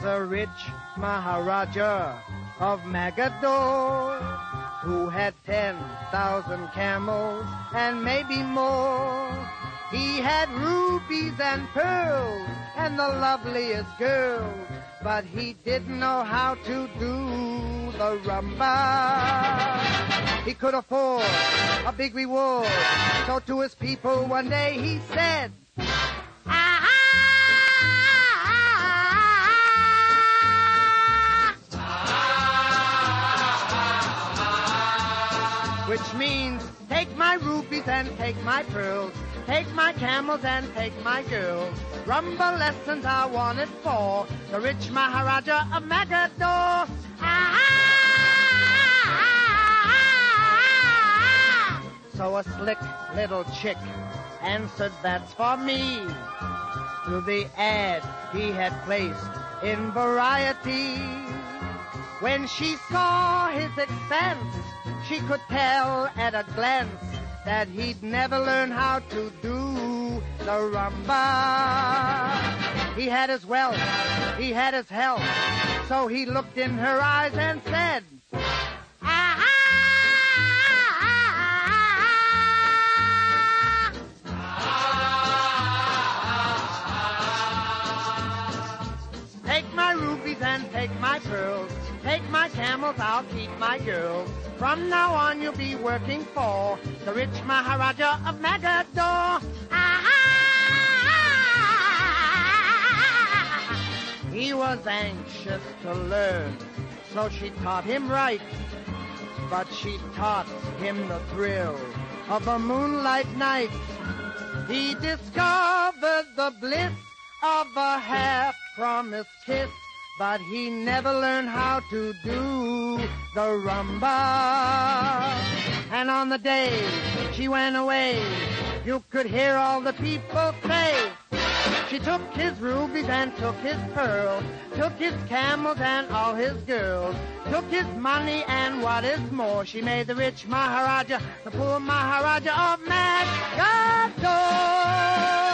a rich Maharaja of Magador who had 10,000 camels and maybe more. He had rubies and pearls and the loveliest girls, but he didn't know how to do the rumba. He could afford a big reward, so to his people one day he said, which means take my rubies and take my pearls, take my camels and take my girls. Rumba lessons I wanted for the rich Maharaja of Magador. So a slick little chick answered, that's for me, to the ad he had placed in Variety. When she saw his expense, she could tell at a glance that he'd never learn how to do the rumba. He had his wealth, he had his health, so he looked in her eyes and said, take my rubies and take my pearls, take my camels, I'll keep my girls. From now on you'll be working for the rich Maharaja of Magador. He was anxious to learn, so she taught him right, but she taught him the thrill of a moonlight night. He discovered the bliss of a half-promised kiss, but he never learned how to do the rumba. And on the day she went away, you could hear all the people say, she took his rubies and took his pearls, took his camels and all his girls, took his money and what is more, she made the rich Maharaja the poor Maharaja of Magador.